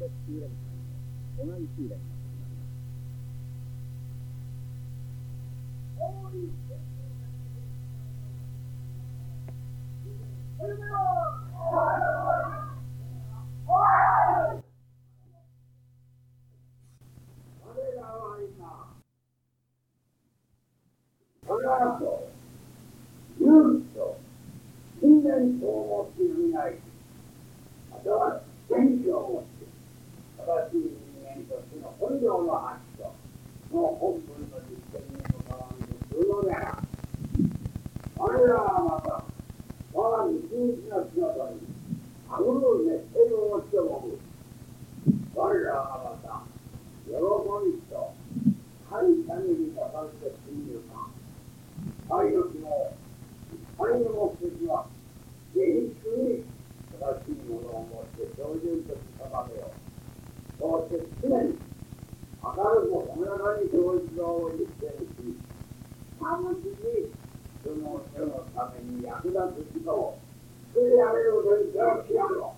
で土浦さんの同じ地位であります。 この後、勇気と信念とを持っていない、または元気を持って、正しい人間としての本領の発揮と、その本分の実践に向かわんとするのであら、我らはまた、我が日日の姿に、あぐる絶対を持っておる。我らはまた、喜びと、感謝にかかってすぎるか。愛の日も、愛の目的は、元気に正しいものを持って標準として定めよう。そうして常に明るく滑らかに教育を実践し、確実にその世のために役立つ人を作り上げることに手をしよう。